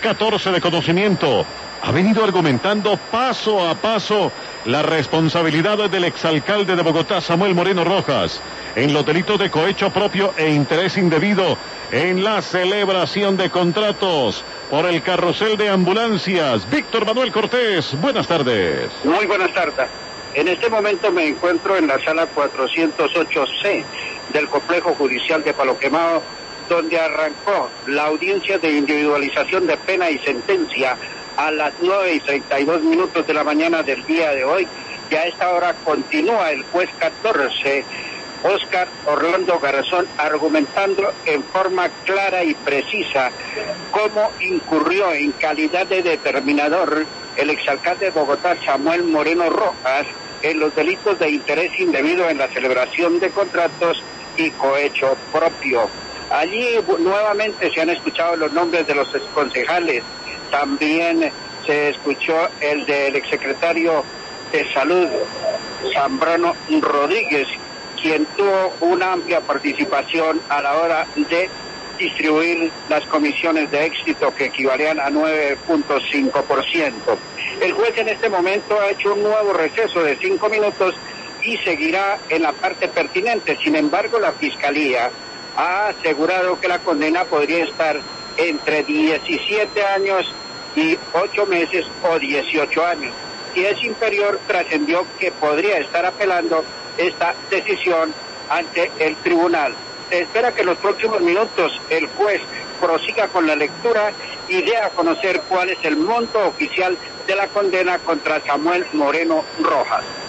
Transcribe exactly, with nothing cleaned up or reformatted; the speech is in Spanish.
catorce de conocimiento, ha venido argumentando paso a paso la responsabilidad del exalcalde de Bogotá, Samuel Moreno Rojas, en los delitos de cohecho propio e interés indebido en la celebración de contratos por el carrusel de ambulancias. Víctor Manuel Cortés, buenas tardes. Muy buenas tardes. En este momento me encuentro en la sala cuatrocientos ocho C del Complejo Judicial de Palo Quemado, donde arrancó la audiencia de individualización de pena y sentencia a las nueve y treinta y dos minutos de la mañana del día de hoy, y a esta hora continúa el juez catorce, Óscar Orlando Garzón, argumentando en forma clara y precisa cómo incurrió en calidad de determinador el exalcalde de Bogotá, Samuel Moreno Rojas, en los delitos de interés indebido en la celebración de contratos y cohecho propio. Allí nuevamente se han escuchado los nombres de los exconcejales. También se escuchó el del exsecretario de Salud, Zambrano Rodríguez, quien tuvo una amplia participación a la hora de distribuir las comisiones de éxito, que equivalían a nueve punto cinco por ciento. El juez en este momento ha hecho un nuevo receso de cinco minutos y seguirá en la parte pertinente. Sin embargo, la Fiscalía ha asegurado que la condena podría estar entre diecisiete años y ocho meses o dieciocho años. Si es inferior, trascendió que podría estar apelando esta decisión ante el tribunal. Se espera que en los próximos minutos el juez prosiga con la lectura y dé a conocer cuál es el monto oficial de la condena contra Samuel Moreno Rojas.